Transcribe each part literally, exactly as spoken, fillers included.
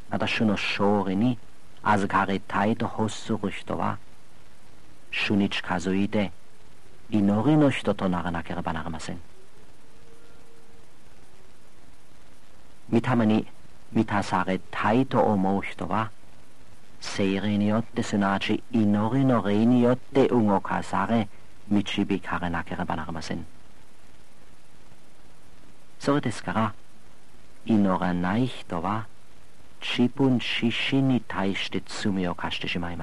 また主の勝利に預かりたいと欲する人は、主に近づいて祈りの人とならなければなりません。御霊に満たされたいと思う人は、聖霊によってすなわち祈りの霊によって動かされ導かれなければなりません。それですから祈らない人は自分自身に対して罪を犯してしまいます。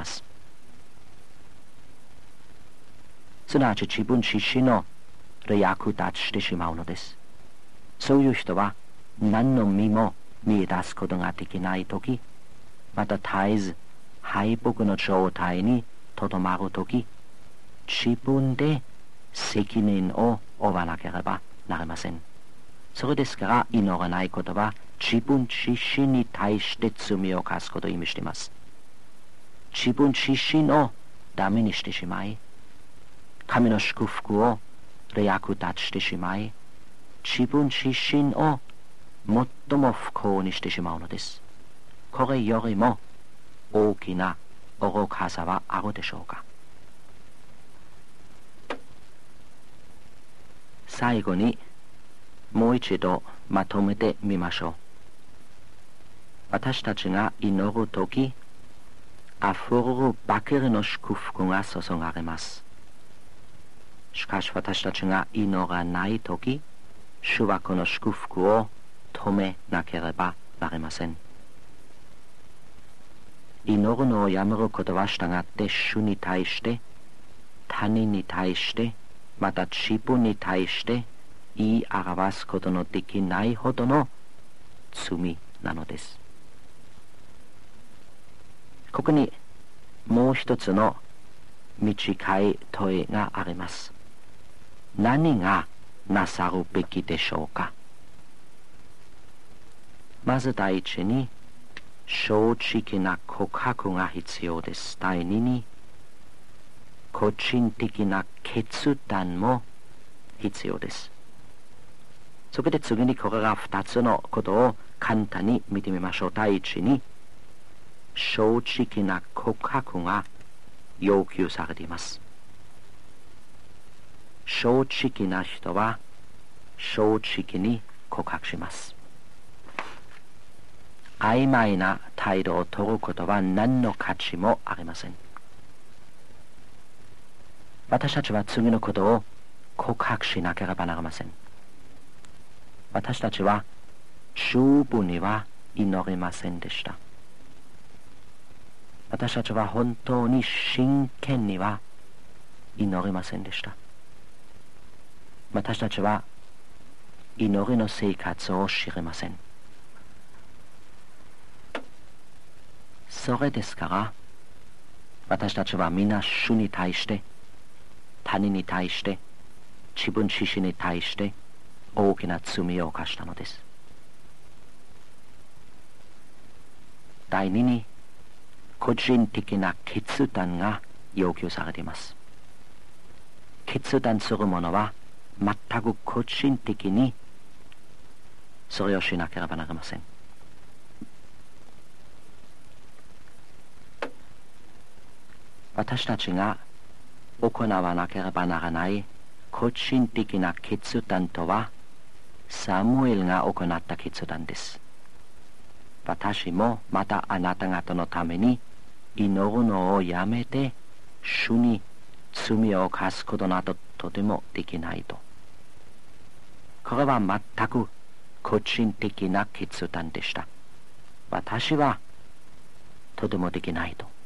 すなわち自分自身の役立ちしてしまうのです。そういう人は何の身も見え出すことができないとき、また絶えず敗北の状態にとどまるとき、自分で責任を負わなければなりません。それですから祈らないことは自分自身に対して罪を犯すことを意味しています。自分自身をダメにしてしまい、神の祝福を役立ちしてしまい、自分自身を最も不幸にしてしまうのです。これよりも大きな愚かさはあるでしょうか。最後にもう一度まとめてみましょう。私たちが祈るとき、あふれるばかりの祝福が注がれます。しかし私たちが祈らないとき、主はこの祝福を止めなければなりません。祈るのをやめることは従って主に対して、他人に対して、また自分に対して言い表すことのできないほどの罪なのです。ここにもう一つの短い問いがあります。何がなさるべきでしょうか。まず第一に正直な告白が必要です。第二に個人的な決断も必要です。そこで次にこれら二つのことを簡単に見てみましょう。第一に正直な告白が要求されています。正直な人は正直に告白します。曖昧な態度を取ることは何の価値もありません。私たちは次のことを告白しなければなりません。私たちは十分には祈りませんでした。私たちは本当に真剣には祈りませんでした。私たちは祈りの生活を知りません。それですから私たちは皆主に対して他人に対して自分自身に対して大きな罪を犯したのです。第二に個人的な決断が要求されています。決断する者は全く個人的にそれをしなければなりません。私たちが行わなければならない個人的な決断とはサムエルが行った決断です。私もまたあなた方のために祈るのをやめて主に罪を犯すことなどとてもできないと。これは全く個人的な決断でした。私はとてもできないと。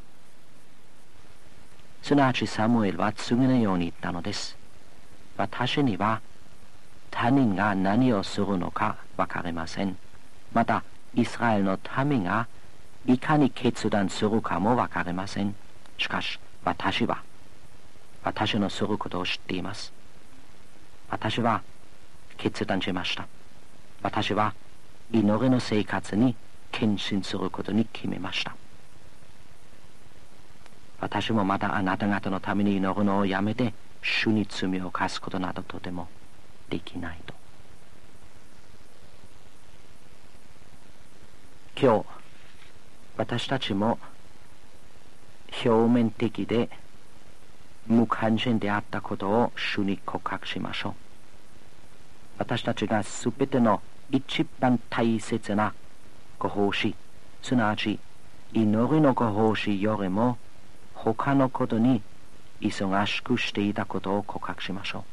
すなわちサムエルは次のように言ったのです。私には他人が何をするのかわかりません。またイスラエルの民がいかに決断するかもわかりません。しかし私は私のすることを知っています。私は決断しました。私は祈りの生活に献身することに決めました。私もまたあなた方のために祈るのをやめて主に罪を犯すことなどとてもできないと。今日私たちも表面的で無関心であったことを主に告白しましょう。私たちがすべての一番大切なご奉仕、すなわち祈りのご奉仕よりも他のことに忙しくしていたことを告白しましょ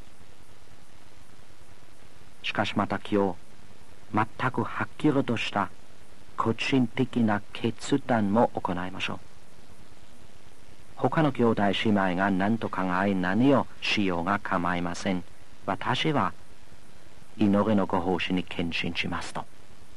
う。しかしまた今日、全くはっきりとした個人的な決断も行いましょう。他の兄弟姉妹が何と考え何をしようが構いません。私は祈りのご奉仕に献身しますと。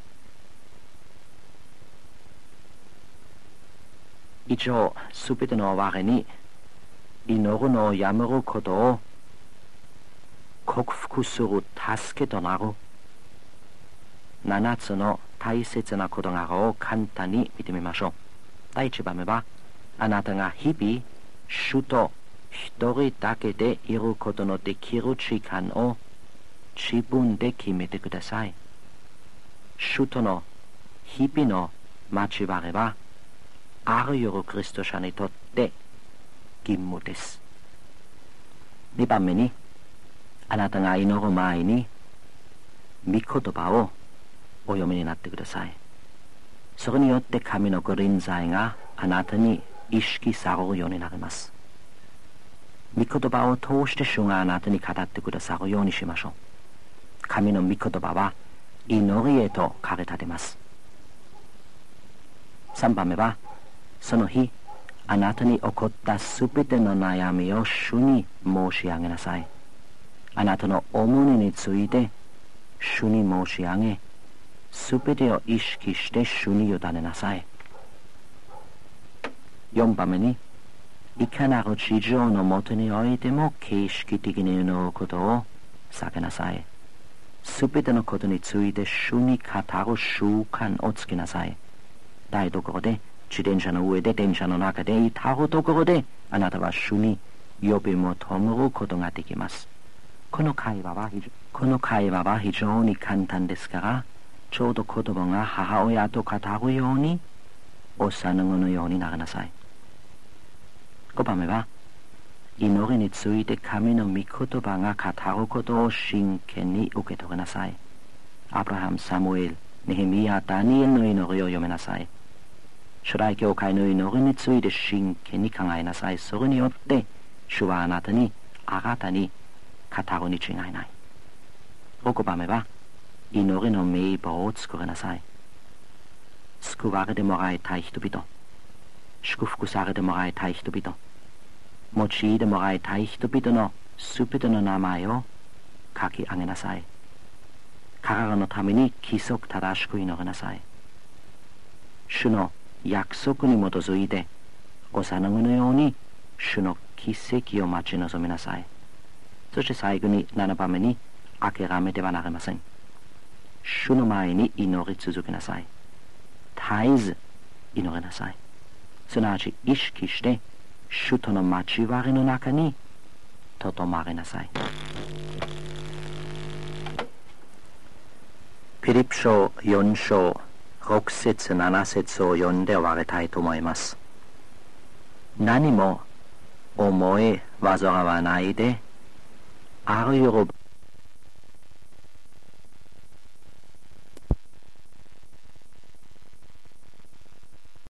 以上、すべての我に祈るのをやめることを克服する助けとなる七つの大切な事柄を簡単に見てみましょう。第一番目は、あなたが日々主と一人だけでいることのできる時間を自分で決めてください。主との日々の交わりはあらゆるクリスト者にとって義務です。二番目に、あなたが祈る前に御言葉をお読みになってください。それによって神のご臨在があなたに意識されるようになります。御言葉を通して主があなたに語ってくださるようにしましょう。神の御言葉は祈りへと駆り立てます。三番目は、その日あなたに起こったすべての悩みを主に申し上げなさい。あなたの重荷について主に申し上げ、すべてを意識して主に委ねなさい。四番目に、いかなる事情のもとにおいても形式的に祈ることを避けなさい。すべてのことについて主に語る習慣をつけなさい。台所で、自転車の上で、電車の中で、至るところであなたは主に呼び求めることができます。この会話はこの会話は非常に簡単ですから、ちょうど子供が母親と語るように幼子のようになりなさい。ごばんめは、祈りについて神の御言葉が語ることを真剣に受け取りなさい。アブラハム、サムエル、ネヘミヤ、ダニエルの祈りを読めなさい。初代教会の祈りについて真剣に考えなさい。それによって主はあなたに新たに語るに違いない。ろくばんめは、祈りの名簿を作りなさい。救われてもらいたい人々、祝福されてもらいたい人々、用いてもらいたい人々のすべての名前を書き上げなさい。彼らのために規則正しく祈りなさい。主の約束に基づいて幼子のように主の奇跡を待ち望みなさい。そして最後にななばんめに、諦めてはなりません。主の前に祈り続けなさい。絶えず祈りなさい。すなわち意識して主との交わりの中にとどまりなさい。ピリピ書よん章ろく節なな節を読んで終わりたいと思います。何も思い煩わないで、あらゆる